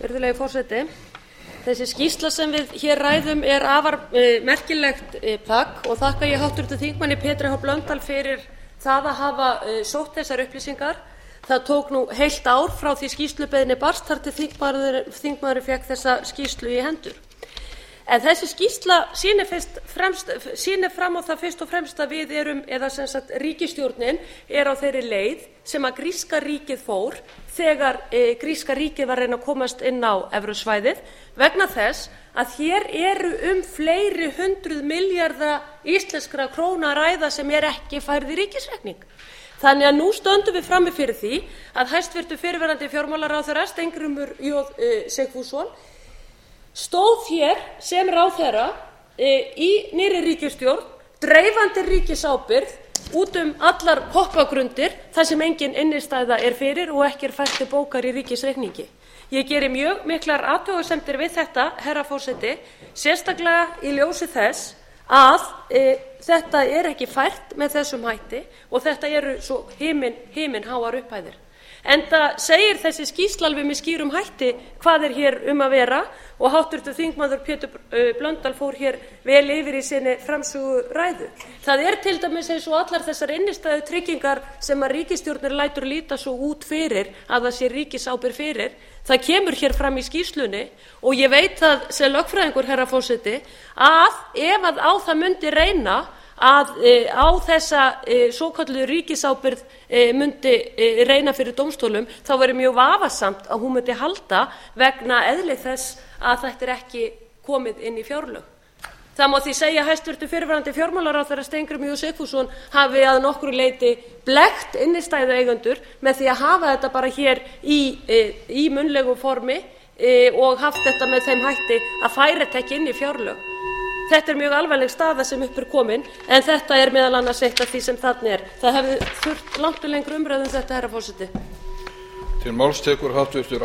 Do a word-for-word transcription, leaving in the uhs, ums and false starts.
virðulegi forseti. Þessi skýrsla sem við hér ræðum er afar uh, merkilegt uh, plagg og þakka ég háttvirtum þingmanni Pétri H Blöndal fyrir það að hafa uh, sótt þessar upplýsingar. Það tók nú heilt ár frá því skýrslubeiðni barst þar til þingmaður, þingmaðurinn fékk þessa skýrslu í hendur. En þessi skýrsla sýnir, fremst, sýnir fram á það fyrst og fremst að við erum, eða sem sagt ríkisstjórnin er á þeirri leið sem að gríska ríkið fór þegar e, gríska ríkið var að reyna að komast inn á evrusvæðið vegna þess að hér eru um fleiri hundruð milljarða íslenskra króna að ræða sem er ekki færð í ríkisreikning. Þannig að nú stöndum við frammi fyrir því að hæstvirtur fyrrverandi fjármálaráðherra Steingrímur J Sigfússon stóð hér sem ráðherra e, í nýrri ríkisstjórn, dreifandi ríkisábyrgð út um allar koppagrundir þar sem engin innistæða er fyrir og ekki er fært til bókar í ríkisreikningi. Ég geri mjög miklar athugasemdir við þetta, herra forseti, sérstaklega í ljósi þess að e, þetta er ekki fært með þessum hætti og þetta eru svo himin, himin háar upphæðir. Enda segir þessi skýrsla alveg með skýrum hætti hvað er hér um að vera og háttvirtur þingmaður Pétur Blöndal fór hér vel yfir í sinni framsöguræðu. Það er til dæmis eins og allar þessar innistæðu tryggingar sem að ríkisstjórnin lætur líta svo út fyrir að það sé ríkisábyrgð fyrir. Það kemur hér fram í skýrslunni og ég veit það sem lögfræðingur, herra forseti, að ef að á það mundi reyna að e, á þessa e, svokölluðu ríkisábyrgð e, mundi e, reyna fyrir dómstólum þá verður mjög vafasamt að hún mundi halda vegna eðli þess að þetta er ekki komið inn í fjárlög. Það má því segja að hæstvirtur fyrrverandi fjármálaráðherra Steingrímur J Sigfússon hafi að nokkru leyti blekkt innistæðueigendur með því að hafa þetta bara hér í, e, í munnlegu formi e, og haft þetta með þeim hætti að færa þetta ekki inn í fjárlög. Þetta er mjög alvarleg staða sem upp er komin en þetta er meðal annars eitt af því sem þarna er. Það hefði þurft langt og lengur umræðu um þetta, herra forseti. Til máls tekur háttvirtur